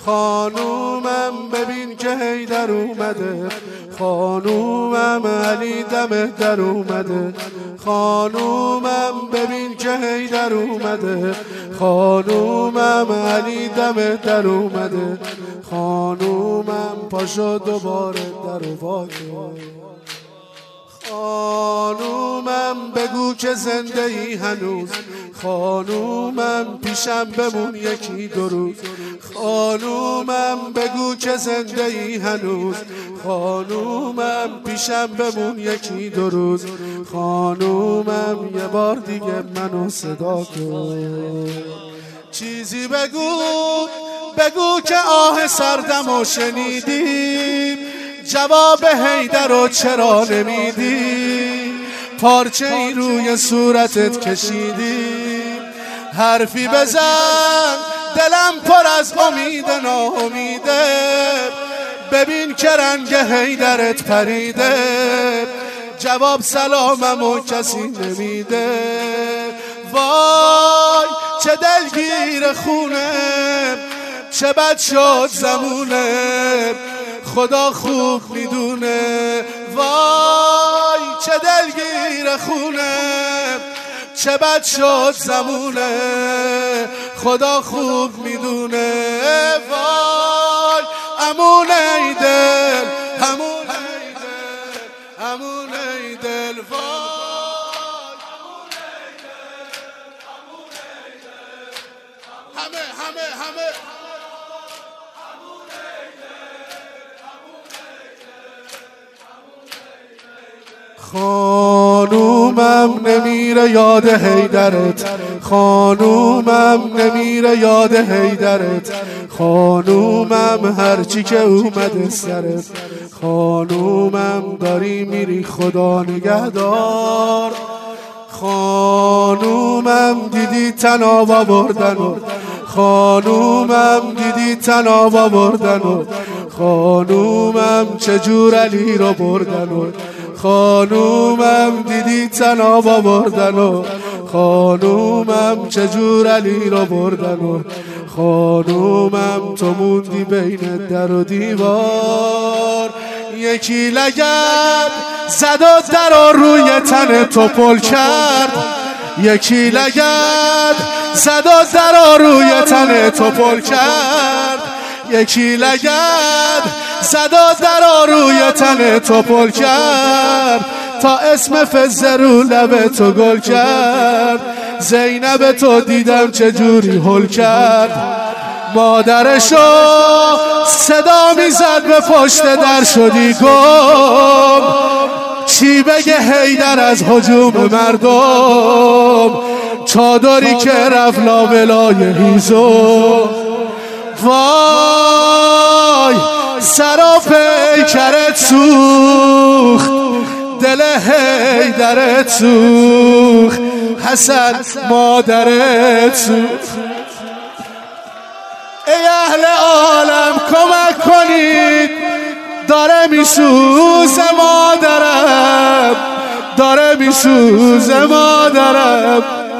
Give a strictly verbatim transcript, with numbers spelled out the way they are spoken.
خانومم ببین که حیدر اومده، خانومم علی دم در اومده، خانومم ببین که حیدر اومده، خانومم علی دم در اومده، خانومم پاشو دوباره در و واکن، خانومم بگو که زنده ای هنوز، خانومم پیشم بمون یکی دو روز، خانومم بگو که زنده ای هنوز، خانومم پیشم بمون یکی دو روز، خانومم یه بار دیگه منو صدا کن، چیزی بگو بگو که آه سردمو شنیدی، جواب حیدر رو چرا نمیدی، پارچه ای روی صورتت کشیدی، حرفی بزن دلم پر از امید ناامیده، ببین که رنگ حیدرت پریده، جواب سلاممو کسی نمیده، وای چه دلگیر خونه، چه بد شد زمونه، خدا خوب میدونه، وای چه دلگیر خونه، چه بد شد زمونه، خدا خوب میدونه، وای امون ای دل، امون ای دل، امون ای دل، وای امون ای دل، امون ای دل، همه همه همه خانومم نمیره یاد حیدرت، خانومم نمیره یاد حیدرت، خانومم هرچی که اومده سرت، خانومم داری میری خدا نگهدار، خانومم دیدی تناب آوردن و خانومم دیدی تناب آوردن و خانومم چجور علی رو بردن و خانومم دیدی تناب آوردن و خانومم چجور علی رو بردن و خانومم تو موندی بین در و دیوار، یکی لگد زد و در روی تن تو پل کرد، یکی لگد زد و در روی تن تو پل کرد، یکی لگد زد و در روی تن تو پل کرد، تا اسم فزه رو لب تو گل کرد، زینب تو دیدم چجوری هل کرد، مادرشو صدا میزد به پشت در شدی گم، چی بگه حیدر از هجوم مردم، چادری که رفت لابلای هیزم، وای سرا پیکرت سوخت، دل حیدرت سوخت، حسن مادرت سوخت، ای اهل عالم کمک کنید، داره میسوزه مادرم، داره میسوزه مادرم،